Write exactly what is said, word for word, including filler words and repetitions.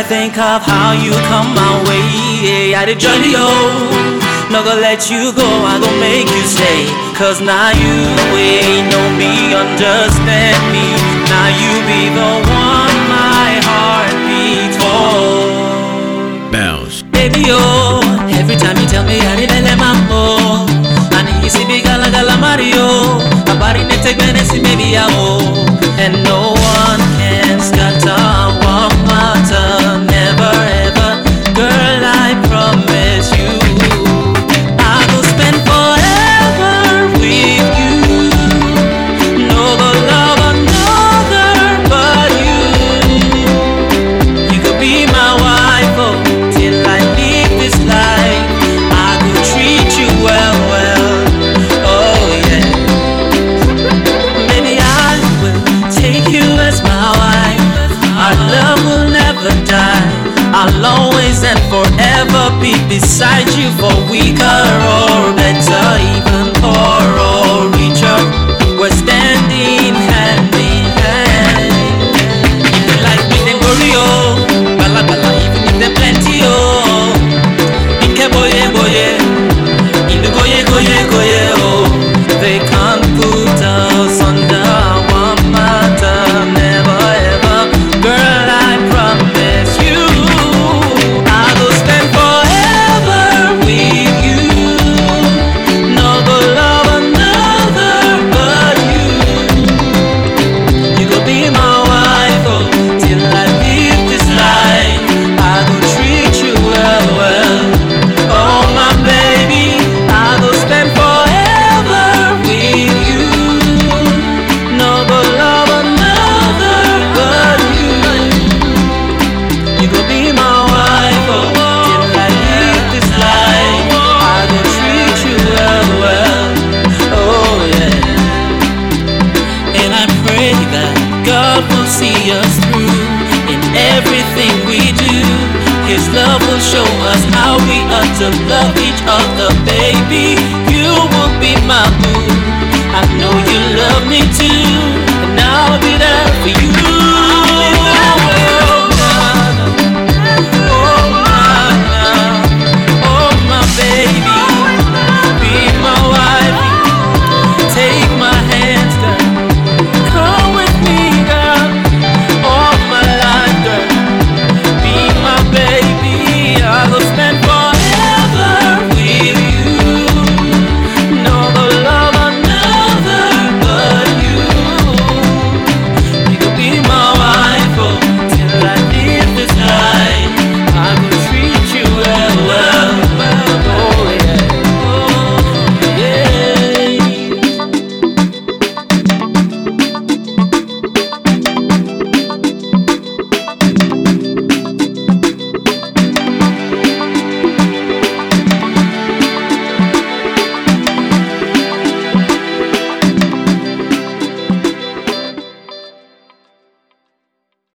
I think of how you come my way, I did journey, oh. Not gonna let you go, I gon' make you stay. Cause now you ain't know me, understand me. Now you be the one my heart beats for. Bounce. Baby, oh, every time you tell me I didn't let my mo. And you see me gala gala Mario. A body ne take me see maybe I oh. And no one can scatter what matter. Never ever, girl, I promise you. I will spend forever with you. No go love another but you. You could be my wife, oh, till I leave this life. I will treat you well, well, oh yeah. Baby, I will take you as my wife. Our love will never die. I'll always and forever be beside you, for weaker or better, even poor or richer, we're standing hand in hand. If they like me, then worry, oh, bala bala, even if they're plenty, oh. Ike boye boye, ilu goye goye goye, oh. They can't put us under one matter, never ever, girl, I promise you. I will spend forever with you. No go love another but you. You go be my wife, oh, till I leave this life. I go treat you well, well, oh my baby. I will spend forever with you. No go love another but you. You go be my wife, oh, till I leave this life. I go treat you well, well, oh yeah. And I pray that God will see us through in everything we do. His love will show us how we ought to love each other, baby. You will be my boo. I know you love me too.